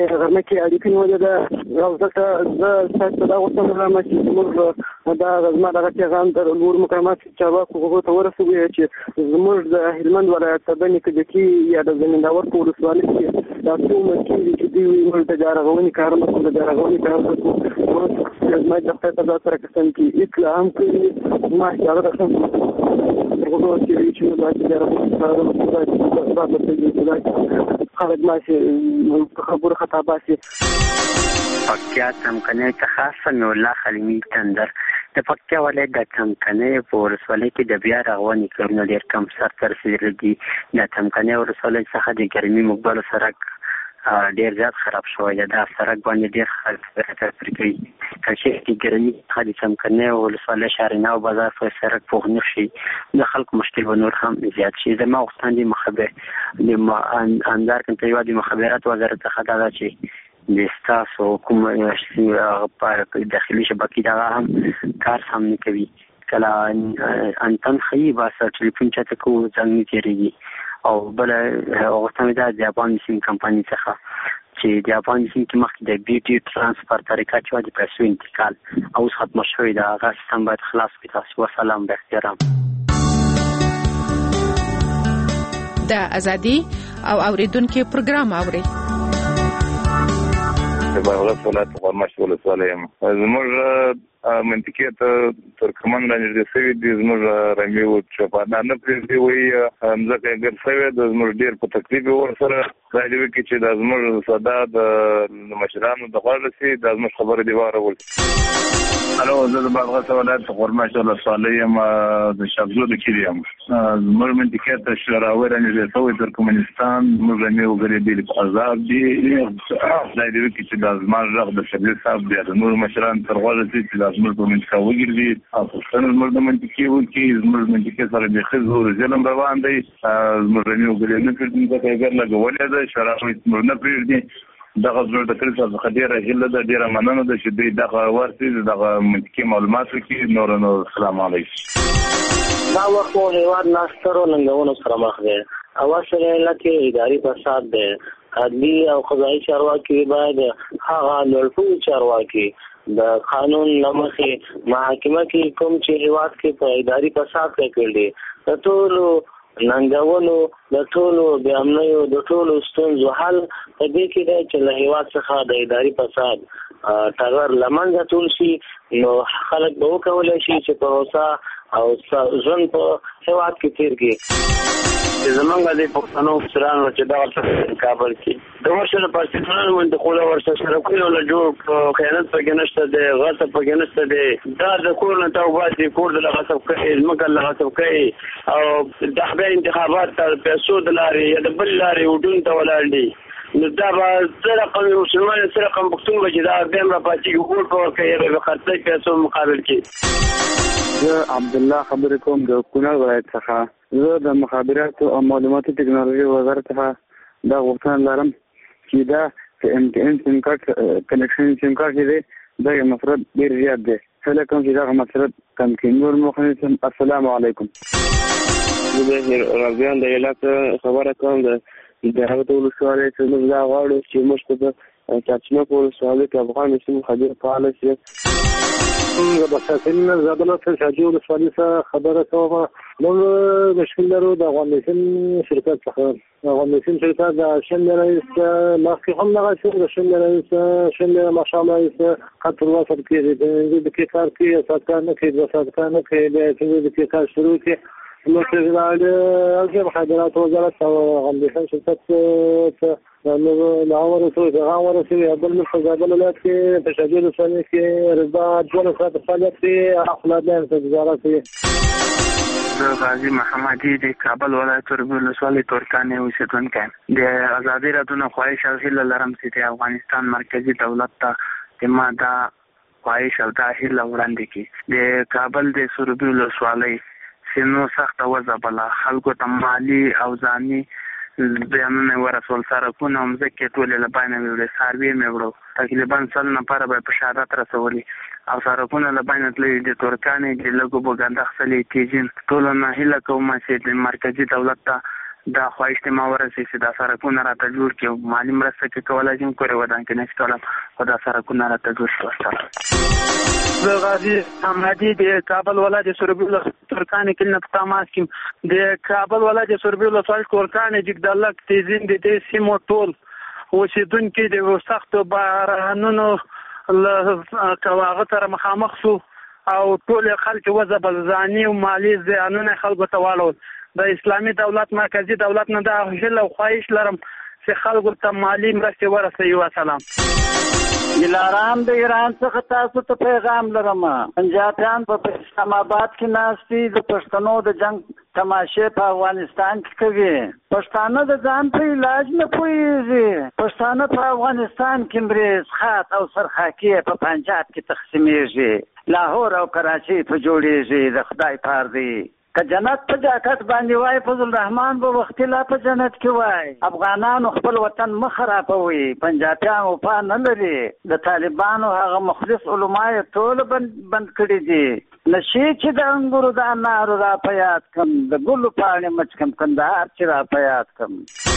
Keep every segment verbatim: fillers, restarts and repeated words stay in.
غرمه کې اړیکې نیولې ده او ځکه زه تاسو ته دا غوښتم چې موږ دا زما دغه پیغام د لوړ مقامات چارواکو هغو ته ورسوي چې زموږ د هلمند ولایت په بني کجکي یا د زمینداور په ولسوالۍ کې دا کومه کې چې دوی موږ د جارغونې کارونه کوو د جارغونې کارونه کوو زما د خپل په ځای سره قسم کې اطلاع هم کوي ما هغه د خپل ورغلو چې چې موږ د جارغونې کارونه کوو خلک ماشي خبره خطا باسي پکتیا څمکنه ته خاصه نو الله خلیمی تندر د پکتیا ولایت د څمکنه په ورسوالۍ کې د بیا رغونې کارونه ډېر کم سر ته رسېدلي دي د څمکنه ورسوالۍ څخه د ګرمي مقبل سړک ډېر زیات خراب شوی دی دا سړک باندې ډېر خلک تاثیر کوي کله چې د ګرمي څخه د څمکنه ولسوالۍ شهرنه او بازار په سړک پوښ نه شي د خلکو مشکل به نور هم زیات شي زما غوښتنه دي مخبر د انځار کنټ یو د مخابرات وزارت څخه دا چې د ستاسو کوم داخلي شبکې دا هم کار هم نه کوي کله انتن خي باسه ټلیفون چاته کو ځنګ تیریږي او بل غوښتنه ده د افغان سیم کمپنی څخه چې د افغان سیم کې مخکې د بي ټي ترانسفر طریقه چې د پیسو انتقال او ختم شوی دا هغه سیستم باید خلاص کړي تاسو سلام به احترام د ازادي او اوریدونکو پروګرام اوري د بغلت ولایت غرمش ولسوالۍ زموږ منطقې ته ترکمن راځي سوي د زموږ رمیو چپانا نه پریږدي وي ځکه ګر سوي د زموږ ډیر په تکلیف ورسره راځي کې چې د زموږ صدا د مشرانو د غړسي د زموږ خبره دی وارول الو زه د بغلت ولایت غرمش ولسوالۍ یم د شابزو د کلیم زموږ منطقې ته شراوي راځي سوي ترکمنستان زموږ رمیو ګرځي په عذاب دي راځي کې چې د زموږ رغ د شبیر صاحب د نور مشران تر غړسي زموږ په منځ کې وګرځي او څنګه زموږ د منطقې وکي زموږ منطقې سره د خزو ظلم روان دی زموږ رمیو ګرځي نه کېږي چې اگر لګولې ده شراوي زموږ نه پریږدي دغه زموږ د کلیسا څخه ډیره هیله ده ډیره مننه ده چې دوی دغه ورسي دغه منطقې معلومات وکړي نور نو السلام علیکم دا وخت مو هیواد ناسترو ننګونو سره مخ دی او سره لکه اداري فساد دی عدلي او قضایي چارواکي باید هغه لړفو چارواکي د قانون لمخې محاکمه کې کوم چې هیواد کې په اداري فساد کړي د ټولو ننګونو د ټولو د امنیو د ټولو ستونزو حل په دې کې دی چې له هیواد څخه د اداري فساد ټغر لمنځه ټول شي نو خلک به وکولی شي چې پروسه او ژوند په هیواد کې تیر کړي زمونږ د پښتنو افسرانو چې دا ورته کابل کې د ورشل پاکستانونو من د خوله ورسره سره کوي ول جوړ خیانت پکې نشته دی غصب پکې نشته دی دا د کور نه توباسي کور د غصب کوي ځمکه له غصب کوي او د خبر انتخابات تر پیسو د لارې یا د بل لارې وډون ته ولاړ دي نو دا به سره قوم مسلمان سره قوم پښتون به دا بیم را پاتې کور په کوي به خرڅ پیسو مقابل کې زه عبد الله خبرې کوم د کونړ ولایت څخه زه د مخابراتو او معلوماتي ټکنالوژي وزارت څخه دا غوښتنه لرم چې دا ام ټي ان سیم کارت کنیکشن سیم کارت دی دا یو مفرد ډیر زیات دی هله کوم چې دا مفرد کم کې نور مخنیسم السلام علیکم زه راځم د علاقې خبره کوم د هغه ټول سوالې چې موږ دا غواړو چې موږ په چارچنه کول سوالې کې افغان مسلمان خبر فعال شي زه بساتین زادله څخه شاجو د سوالې خبره کوم نو مشکل لرو د افغانستان شرکت څخه افغانستان شرکت د شند رئیس مخکې هم دغه شی د شند رئیس شند مشام رئیس قطر وصل کېږي د کې کار کې اساس نه کې د اساس نه کې د کې کار شروع کې نو چې دا د مخابرات وزارت او افغانستان شرکت نو لاور ته هغه ورسوي بل مخابرات ولایت کې په شاجو سره کې رضا جوړ سره فعالیت کې اخلاق نه تجارت کې غازی محمدی د کابل ولایت ولسوالۍ تورکانې اوسیدونکی د ازادي راډیو خواهش او هیله لرم چې د افغانستان مرکزی دولت ته د ماده خواهش او د هیله وړاندې کړي د کابل د سروبي ولسوالۍ سينو سخت وځه بلا خلکو ته مالی او ځاني بیانونه ورسول سره کو نو مزکه ټول له باندې ویل سروي مې وړو تقریبا سل نه پر به بشارت رسولي او سره کو نه باندې تلې د تورکانې د لګو بغند خپلې تیجن ټول نه هله کومه چې د مرکزی دولت ته دا خواهش ما ورسې چې دا سرکونه راته جوړ کړي، مالي مرسته کې کولای شم کورې ودان کې نشته کولم، خو دا سرکونه راته جوړ شي. والسلام. زه غازي احمدي د کابل ولایت سربي ولسوالۍ ترکانې کلي نه په تماس کې د کابل ولایت سربي ولسوالۍ ترکانې جګدلک تیزین د دې سیمو ټول اوسېدونکي د سختو بارانونو له کواغه سره مخامخ شو او ټول خلک وځبل ځاني او مالي زیانونه خلکو ته واړول. د اسلامي دولت مرکزی دولت نه دا هیله او خواهش لرم چې خلکو ته مالي مرستې ورسوي. وسلام. دلارام د ایران څخه تاسو ته پیغام لرم. پنجابیان په اسلام آباد کې ناستي د پښتنو د جنگ تماشې په افغانستان کې کوي. پښتانه د ځان په علاج نه پوهېږي. پښتانه په افغانستان کې مریض خات او سرخاکي په پنجاب کې تقسیمېږي. لاهور او کراچي په جوړېږي. د خدای پار دی که جنت په جاکټ باندې وای فضل الرحمن به وختي لا په جنت کې وای. افغانانو خپل وطن مخ خرابوي. پنجابیان وفا نه لري. د طالبانو هغه مخلص علما یې ټول بند بند کړي دي. نشي چې د انګورو د انارو را په یاد کم، د ګلو پاڼې مچ کم، کندهار چې را په یاد کم.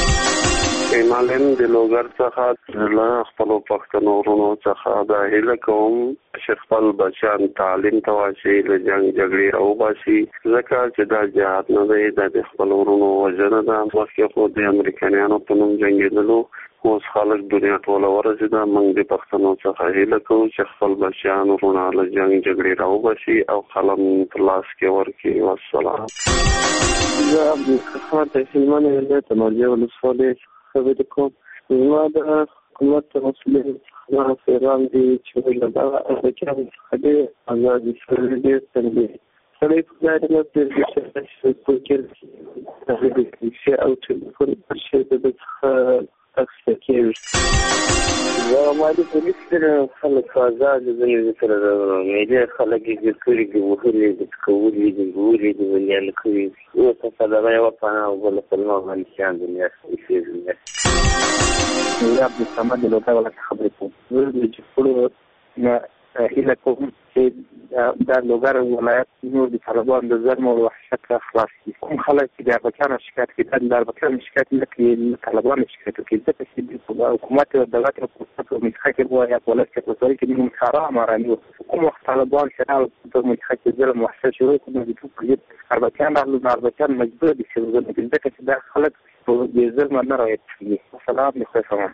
ایمالم د لوګر څخه له خپلو پښتنو ورونو څخه دا هیله کوم چې خپل بچیان تعلیم ته واچوي، له جنګ جګړې راوباسي، ځکه چې دا جهاد نه دی، دا د خپل ورونو وژنه ده. مخکې خو د امریکایانو په نوم جنګېدلو، اوس خلک دنیا ټوله ورسېده. موږ د پښتنو څخه هیله کوو چې خپل بچیان ورونه له جنګ جګړې راوباسي او قلم په لاس کې ورکړي. والسلام. زه عبدالقهار د هلمند ولایت مالیه ولسوالۍ خبرې کوم. زما د حکومت مسؤلین هغه پیغام دی چې له دغه اربکیانو څخه ډېر ازادي شوي، ډېر څنګه سړی په ځای نه پرېږدي چې په کې هغه د کلیسې او ټلیفون پر شی د ده څخه اخیستل کېږي. زه مالي پولیس سره خلک آزاد ځینې سره میډیا خلک یې ګیر کړي دي، وهلي دي، ټکولي دي، ګوري دي، ولیانه کوي. اوس هڅه دغه یوه پناه او بله پلمه افغانستان د میاشتې پیسې د میاشتې. زه عبدالصمد د لوګر ولایت خبرې کوم. زه د جګړو نه هیله کوم چې دا لوګر ولایت نور د طالبانو د ظلم او وحشت خلاص کړي. کوم خلک چې د اربکیانو شکایت کوي، د اربکیانو شکایت نه کوي، د طالبانو شکایت کوي، ځکه چې د حکومت او دولت په منطقه کې وایي په ولایت کې په ځای کې موږ حرام رانیو. کوم وخت طالبان شنال په منطقه کې ظلم او وحشت شروع کړي، د ټول اربکیان راغلي، اربکیان مجبور دي چې ظلم وکړي، ځکه چې دا خلک په دې ظلم نه راوړي. السلام علیکم.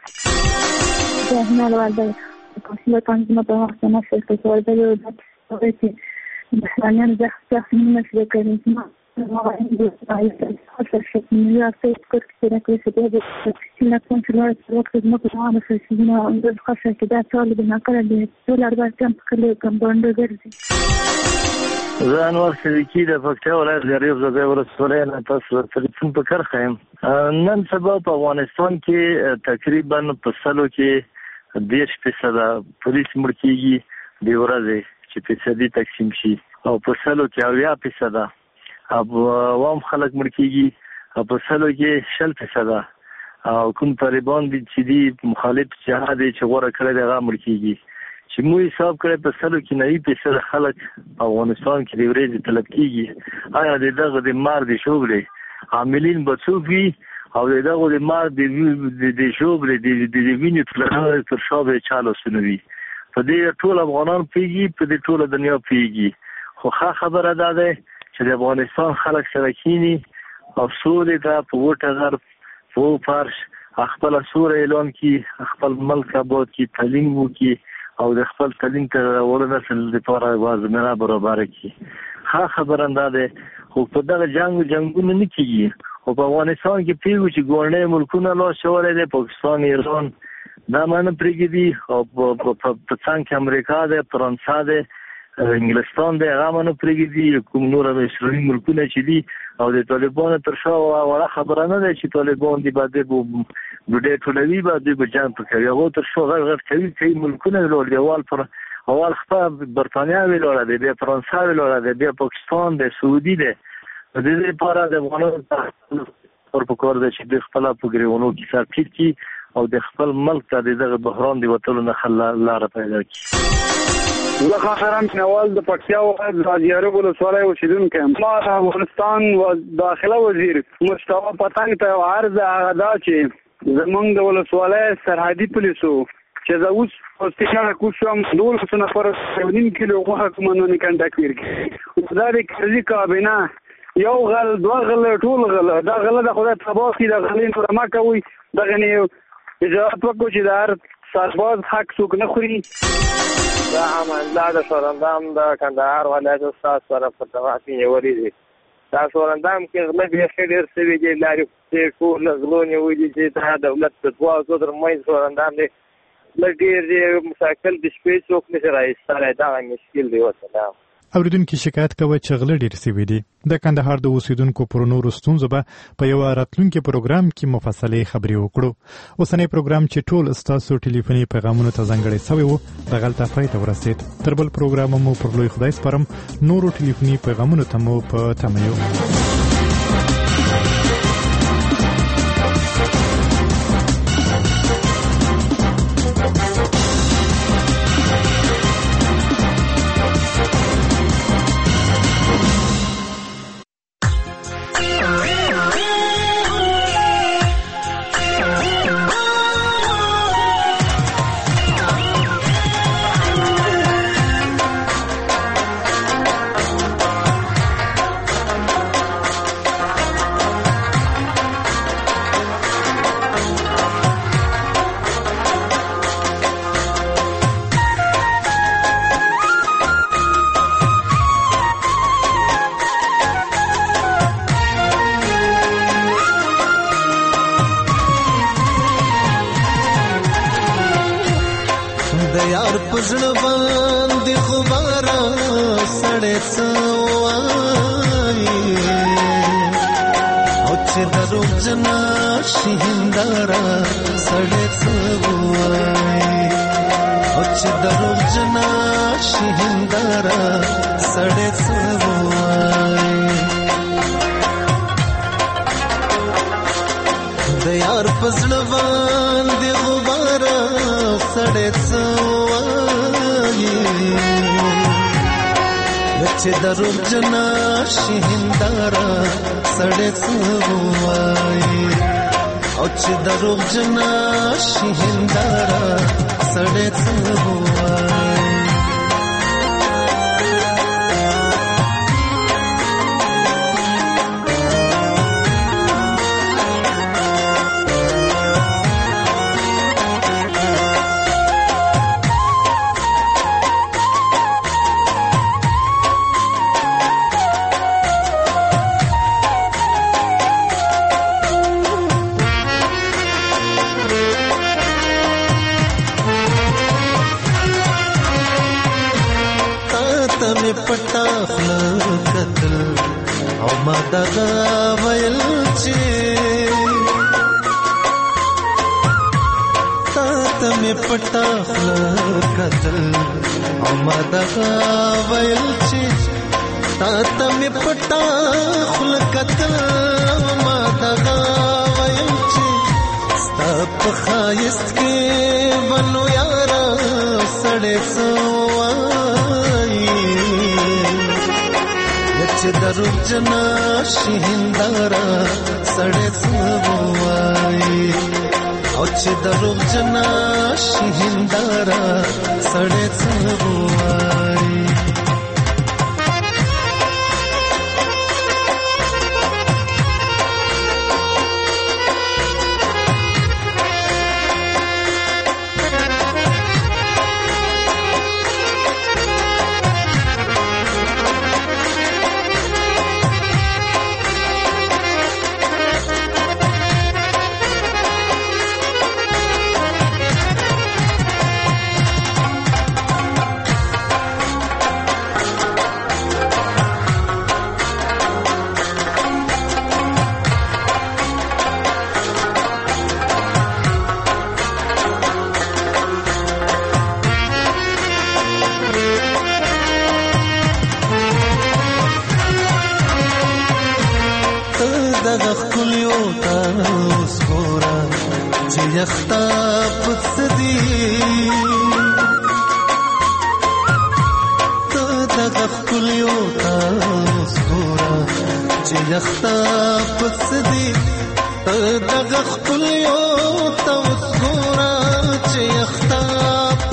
احنا الوالدة كونسيلة تنظيم طواقع نفس الوالدة يوجد طريقة بحرانيان زخ زخ من نفس الكاريزما وعندي عايزة أصل شيء من الله سيذكر كثيرا كويسة بهذا كنا كنت الوقت الوقت المطلع معنا في السجنة وندر خاصة كده طالب النقل اللي دول أربعة كم تقلي كم باندو جرزي. زه انور صدیقي د پکتیا ولایت غریب زده ولسوالۍ نه تاسو ته ټلیفون په کار خایم. نن سبا په افغانستان کې تقریبا په سلو کې دېرش فیصده پولیس مړ کېږي د ورځې چې فیصدي تقسیم شي، او په سلو کې اویا فیصده عوام خلک مړ کېږي، او په سلو کې شل فیصده او کوم طالبان دي چې دي مخالف جهاد چې غوره کړی دی هغه مړ کېږي. چې مو حساب کړی په سلو کې نوي فیصده خلک په افغانستان کې د ورځې طلب کېږي. آیا د دغه د مار د شوبلې عاملین به څوک وي او د دغه د مار د شوبلې د وینې تلنه تر شا به چا لاسونه وي؟ په دې ټول افغانان پوهېږي، په دې ټوله دنیا پوهېږي. خو ښه خبره دا ده چې د افغانستان خلک سره کښېني او سولې ته په وټه غر په فرش خپله سوله اعلان کړي، خپل ملک آباد کړي، تعلیم وکړي او د خپل تعلیم ته راوړل نسل لپاره وازمنه برابر کړي. ښه خبره دا ده. خو په دغه جنګ جنګونه نه کېږي. خو په افغانستان کې پوهېږو چې ګاونډی ملکونه لاس شولی دی، پاکستان، ایران دا ما نه پرېږدي، او په څنګ کې امریکا دی، فرانسه دی، انګلستان دی، هغه ما نه پرېږدي، کوم نور اسلامي ملکونه چې دي. او د طالبانو تر شا وړه خبره نه ده چې طالبان دي به دوی به ډوډۍ ټولوي، به دوی به جنګ په کوي. هغو تر شا غږ غږ کوي کوي ملکونه ولاړ دي. اول پر اول خپله برطانیه ولاړه دی، بیا فرانسه ولاړه دی، بیا پاکستان دی، سعودي دی. د دې لپاره د افغانانو پر پکار ده چې دوی خپله په ګریوانو کې سر ټیټ کړي او د خپل ملک ته د دغه بحران د وتلو نه لاره پیدا کړي. زه خاطرم نوال د پکتیا ولایت د زیارب ولسوالۍ اوسیدونکی یم. ما د افغانستان داخله وزیر مصطفی پتنګ ته عرض هغه دا چې زمونږ د ولسوالۍ سرحدي پولیسو چې زه اوس پوستینه کوشم دولس نفر نیم کیلو غوښه کومندونې کنټاکټ ورکړي. دا د کرزي کابینه یو غل دوه غل ټول غل دا غل د خدای تباه کړي. د غلین نور ما کوي دغه نه اجازه وکړو چې د هر سرباز حق څوک نه خوري. دا امان الله د سورندام د کندهار ولایت استاد سره په توافق نیولې دي. دا سورندام کې غله به ډېر سوي دي لاري ټول غلونی وي چې دا دولت د دواړو تر مې سورندام دي لګي مساکل د شپې څوک نه راځي. دا مشکل دی. وسلام. اوریدونکو شکایت کوي چې غله ډېر سوي دي. د کندهار د اوسیدونکو پر نورو ستونزو به په یو راتلونکي پروګرام کې مفصلې خبرې وکړو. اوسنی پروګرام چې ټول ستاسو ټلیفوني پیغامونو ته ځانګړی شوی وو دغلته پای ته ورسید. تر بل پروګرام مو پر لوی خدای سپارم. نورو ټلیفوني پیغامونو ته مو په تمه یو. چې نختا پس دی دغه خپل یو تو